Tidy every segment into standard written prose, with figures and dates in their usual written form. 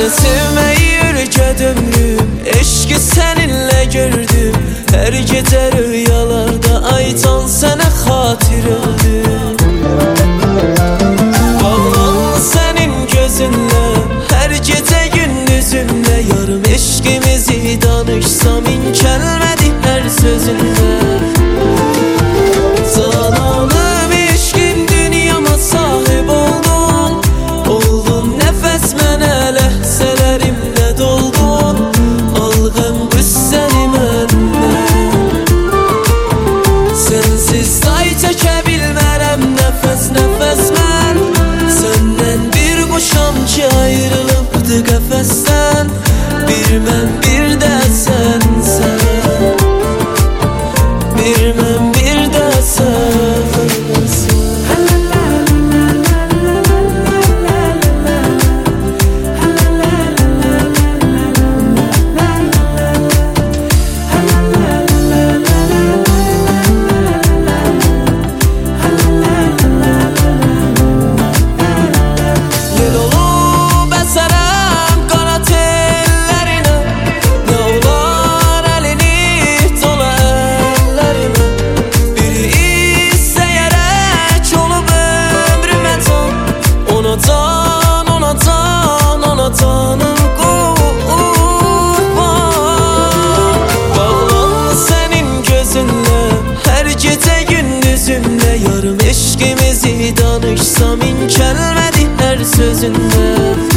sevmeyi öyrədim, eşqi seninle gördüm. Her gece rüyalarda aytan sana xatir öldüm. Bağlan senin gözünle, her gece gündüzümle. Yarım eşkimizi danışsam inkelmedi her sözünle. Zalalım eşkin dünyama sahip oldun. Oldun nefes mənə ləhsələrimlə doldun. Alğım qüssəni məndən. Sensiz say çəkə bilmərəm nəfəs nəfəs mən. Səndən bir quşam ki ayrılıbdı qəfəsdən. Bir mən bir də sənsən. Bir mən bir də sənsən. Yarım eşkimizi danışsam inkelmedi her sözünde.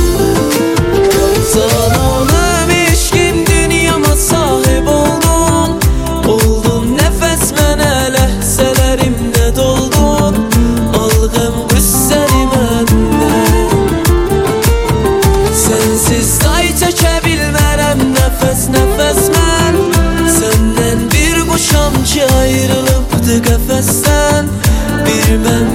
Zalalım eşkim dünyama sahip oldun. Oldun nefes mənə ləhsələrimlə doldun. Alğım qüssəni məndən. Sensiz say çəkə bilmərəm nəfəs nəfəs mən. Səndən bir quşam ki ayrılıbdı qəfəsdən. Bir mən